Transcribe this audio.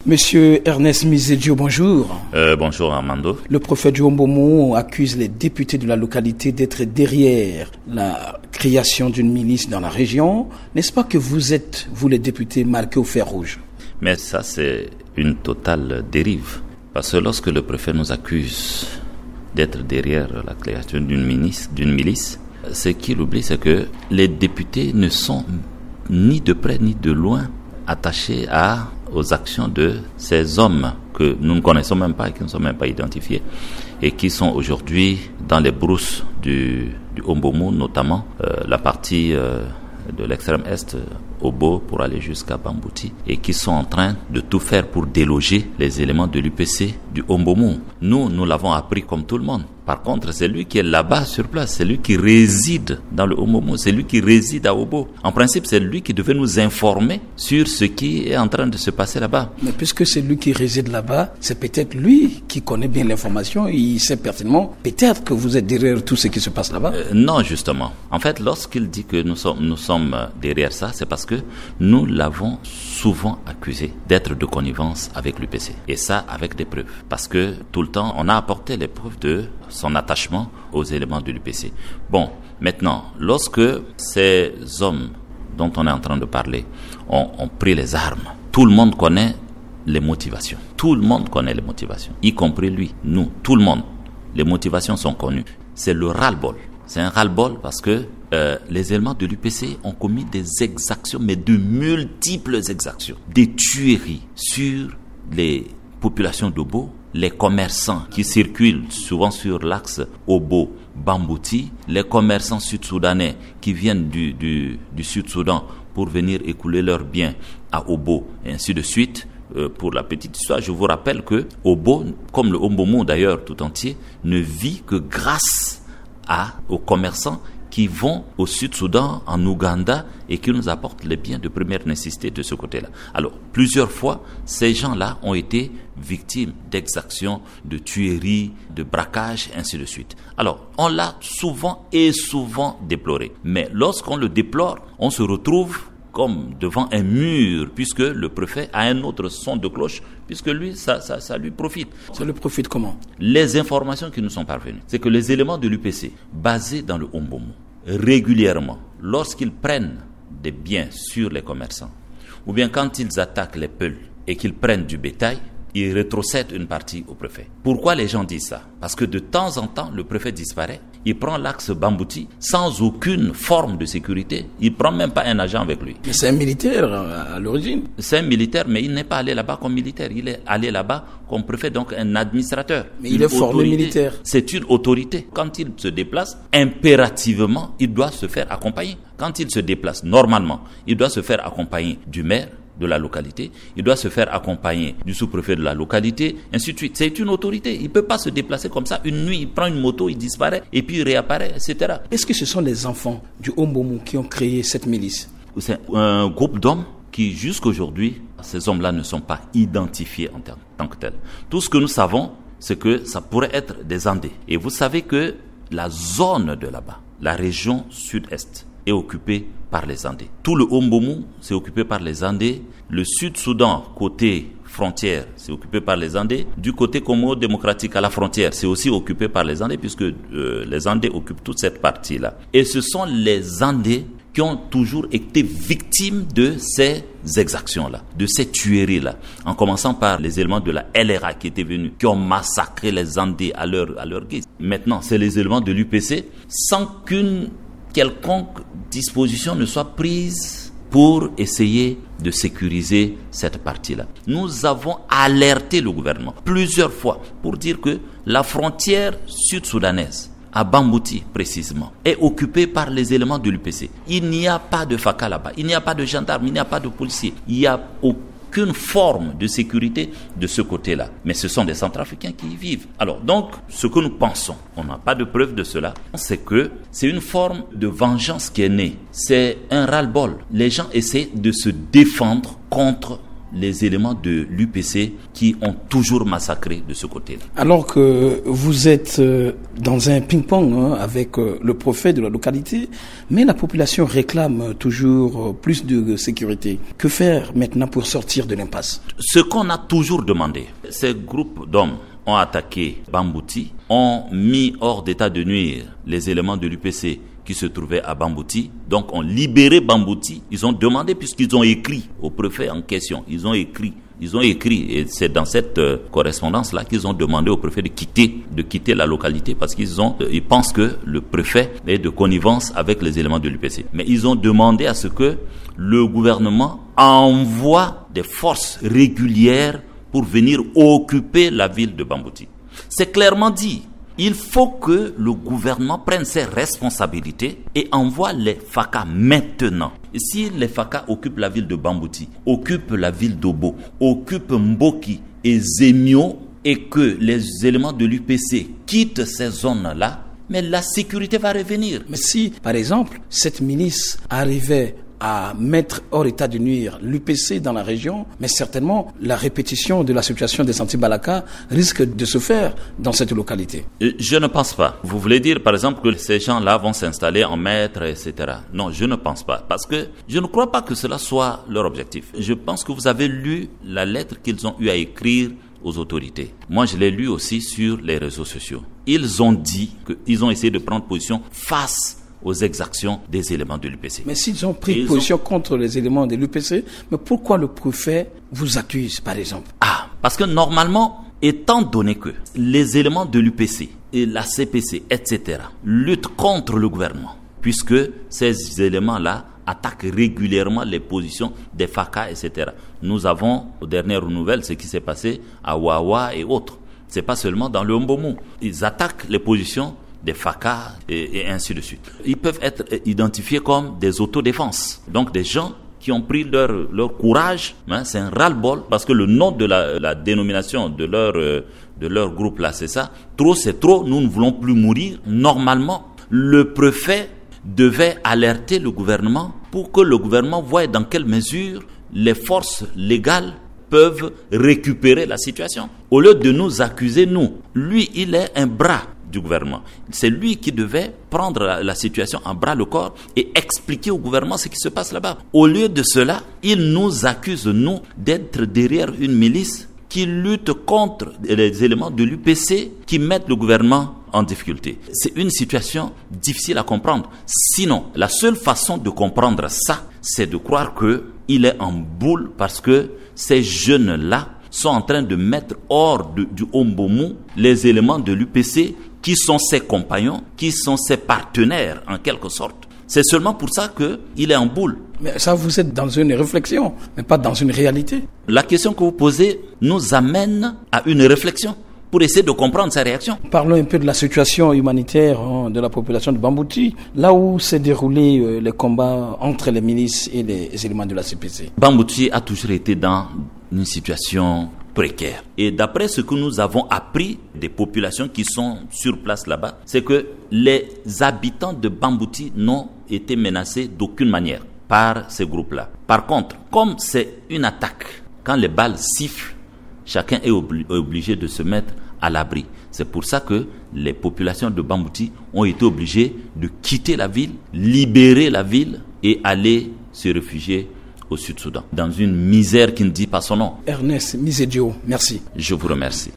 Monsieur Ernest Mizedio, bonjour. Bonjour Armando. Le prophète Jouombomo accuse les députés de la localité d'être derrière la création d'une milice dans la région. N'est-ce pas que vous êtes, vous les députés, marqués au fer rouge? Mais ça, c'est une totale dérive. Parce que lorsque le préfet nous accuse d'être derrière la création d'une milice, ce qu'il oublie, c'est que les députés ne sont ni de près ni de loin attachés aux actions de ces hommes que nous ne connaissons même pas et qui ne sont même pas identifiés et qui sont aujourd'hui dans les brousses du Ombomu, notamment la partie de l'extrême est, Obo, pour aller jusqu'à Bambouti, et qui sont en train de tout faire pour déloger les éléments de l'UPC du Ombomu. Nous l'avons appris comme tout le monde. Par contre, c'est lui qui est là-bas sur place, c'est lui qui réside dans le Ombomu, c'est lui qui réside à Obo. En principe, c'est lui qui devait nous informer sur ce qui est en train de se passer là-bas. Mais puisque c'est lui qui réside là-bas, c'est peut-être lui qui connaît bien l'information, il sait pertinemment, peut-être que vous êtes derrière tout ce qui se passe là-bas. Non, justement. En fait, lorsqu'il dit que nous sommes derrière ça, c'est parce que nous l'avons souvent accusé d'être de connivence avec l'UPC. Et ça, avec des preuves. Parce que tout le temps, on a apporté les preuves de son attachement aux éléments de l'UPC. Bon, maintenant, lorsque ces hommes dont on est en train de parler ont pris les armes, tout le monde connaît les motivations. Tout le monde connaît les motivations, y compris lui, nous, tout le monde. Les motivations sont connues. C'est le ras-le-bol. C'est un ras-le-bol parce que les éléments de l'UPC ont commis des exactions, mais de multiples exactions. Des tueries sur les populations d'Obo, les commerçants qui circulent souvent sur l'axe Obo-Bambouti, les commerçants sud-soudanais qui viennent du Sud-Soudan pour venir écouler leurs biens à Obo, et ainsi de suite. Pour la petite histoire, je vous rappelle que Obo, comme le Ombomu d'ailleurs tout entier, ne vit que grâce aux commerçants qui vont au Sud-Soudan, en Ouganda, et qui nous apportent les biens de première nécessité de ce côté-là. Alors, plusieurs fois, ces gens-là ont été victimes d'exactions, de tueries, de braquages, ainsi de suite. Alors, on l'a souvent déploré. Mais lorsqu'on le déplore, on se retrouve comme devant un mur, puisque le préfet a un autre son de cloche, puisque lui, ça lui profite. Ça lui profite comment? Les informations qui nous sont parvenues, c'est que les éléments de l'UPC, basés dans le Ombomu, régulièrement, lorsqu'ils prennent des biens sur les commerçants, ou bien quand ils attaquent les peuls et qu'ils prennent du bétail, ils rétrocèdent une partie au préfet. Pourquoi les gens disent ça? Parce que de temps en temps, le préfet disparaît, il prend l'axe Bambouti sans aucune forme de sécurité, il ne prend même pas un agent avec lui. Mais c'est un militaire à l'origine. C'est un militaire, mais il n'est pas allé là-bas comme militaire, il est allé là-bas comme préfet, donc un administrateur. Mais il est formé militaire. C'est une autorité. Quand il se déplace, impérativement, il doit se faire accompagner. Quand il se déplace, normalement, il doit se faire accompagner du maire de la localité, il doit se faire accompagner du sous-préfet de la localité, ainsi de suite. C'est une autorité. Il ne peut pas se déplacer comme ça. Une nuit, il prend une moto, il disparaît, et puis il réapparaît, etc. Est-ce que ce sont les enfants du Ombomu qui ont créé cette milice? C'est un groupe d'hommes qui, jusqu'aujourd'hui, ces hommes-là ne sont pas identifiés en tant que tels. Tout ce que nous savons, c'est que ça pourrait être des Andés. Et vous savez que la zone de là-bas, la région sud-est, est occupée par les Andés. Tout le Ombomu, c'est occupé par les Andés. Le Sud-Soudan, côté frontière, c'est occupé par les Andés. Du côté Congo démocratique à la frontière, c'est aussi occupé par les Andés, puisque les Andés occupent toute cette partie-là. Et ce sont les Andés qui ont toujours été victimes de ces exactions-là, de ces tueries-là, en commençant par les éléments de la LRA qui étaient venus, qui ont massacré les Andés à leur guise. Maintenant, c'est les éléments de l'UPC, sans qu'une quelconque disposition ne soit prise pour essayer de sécuriser cette partie-là. Nous avons alerté le gouvernement plusieurs fois pour dire que la frontière sud-soudanaise, à Bambouti précisément, est occupée par les éléments de l'UPC. Il n'y a pas de FACA là-bas, il n'y a pas de gendarmes, il n'y a pas de policiers, il n'y a aucune forme de sécurité de ce côté-là. Mais ce sont des Centrafricains qui y vivent. Alors donc, ce que nous pensons, on n'a pas de preuve de cela, c'est que c'est une forme de vengeance qui est née. C'est un ras-le-bol. Les gens essaient de se défendre contre les éléments de l'UPC qui ont toujours massacré de ce côté-là. Alors que vous êtes dans un ping-pong avec le préfet de la localité, mais la population réclame toujours plus de sécurité. Que faire maintenant pour sortir de l'impasse? Ce qu'on a toujours demandé, ces groupes d'hommes ont attaqué Bambouti, ont mis hors d'état de nuire les éléments de l'UPC qui se trouvaient à Bambouti, donc ont libéré Bambouti. Ils ont demandé, puisqu'ils ont écrit au préfet en question, ils ont écrit, et c'est dans cette correspondance-là qu'ils ont demandé au préfet de quitter la localité, parce ils pensent que le préfet est de connivence avec les éléments de l'UPC. Mais ils ont demandé à ce que le gouvernement envoie des forces régulières pour venir occuper la ville de Bambouti. C'est clairement dit. Il faut que le gouvernement prenne ses responsabilités et envoie les FACA maintenant. Et si les FACA occupent la ville de Bambouti, occupent la ville d'Obo, occupent Mboki et Zemio, et que les éléments de l'UPC quittent ces zones-là, mais la sécurité va revenir. Mais si, par exemple, cette milice arrivait à mettre hors état de nuire l'UPC dans la région, mais certainement la répétition de la situation des Anti-Balaka risque de se faire dans cette localité. Je ne pense pas. Vous voulez dire par exemple que ces gens-là vont s'installer en maître, etc. Non, je ne pense pas, parce que je ne crois pas que cela soit leur objectif. Je pense que vous avez lu la lettre qu'ils ont eu à écrire aux autorités. Moi, je l'ai lu aussi sur les réseaux sociaux. Ils ont dit qu'ils ont essayé de prendre position face aux exactions des éléments de l'UPC. Mais s'ils ont pris position contre les éléments de l'UPC, mais pourquoi le préfet vous accuse, par exemple? Parce que normalement, étant donné que les éléments de l'UPC et la CPC, etc., luttent contre le gouvernement, puisque ces éléments-là attaquent régulièrement les positions des FACA, etc. Nous avons, aux dernières nouvelles, ce qui s'est passé à Wawa et autres. C'est pas seulement dans le Mbomou. Ils attaquent les positions des FACA et ainsi de suite. Ils peuvent être identifiés comme des autodéfenses. Donc des gens qui ont pris leur courage, c'est un ras-le-bol, parce que le nom de la dénomination de leur groupe là, c'est ça. Trop c'est trop, nous ne voulons plus mourir. Normalement, le préfet devait alerter le gouvernement pour que le gouvernement voie dans quelle mesure les forces légales peuvent récupérer la situation. Au lieu de nous accuser, lui, il est un bras du gouvernement. C'est lui qui devait prendre la situation en bras le corps et expliquer au gouvernement ce qui se passe là-bas. Au lieu de cela, il nous accuse, d'être derrière une milice qui lutte contre les éléments de l'UPC qui mettent le gouvernement en difficulté. C'est une situation difficile à comprendre. Sinon, la seule façon de comprendre ça, c'est de croire qu'il est en boule parce que ces jeunes-là sont en train de mettre hors du Mbomou les éléments de l'UPC qui sont ses compagnons, qui sont ses partenaires en quelque sorte. C'est seulement pour ça qu'il est en boule. Mais ça, vous êtes dans une réflexion, mais pas dans une réalité. La question que vous posez nous amène à une réflexion pour essayer de comprendre sa réaction. Parlons un peu de la situation humanitaire de la population de Bambouti, là où s'est déroulé les combats entre les milices et les éléments de la CPC. Bambouti a toujours été dans une situation précaire. Et d'après ce que nous avons appris des populations qui sont sur place là-bas, c'est que les habitants de Bambouti n'ont été menacés d'aucune manière par ces groupes-là. Par contre, comme c'est une attaque, quand les balles sifflent, chacun est obligé de se mettre à l'abri. C'est pour ça que les populations de Bambouti ont été obligées de quitter la ville, libérer la ville et aller se réfugier au Sud-Soudan, dans une misère qui ne dit pas son nom. Ernest Misedio, merci. Je vous remercie.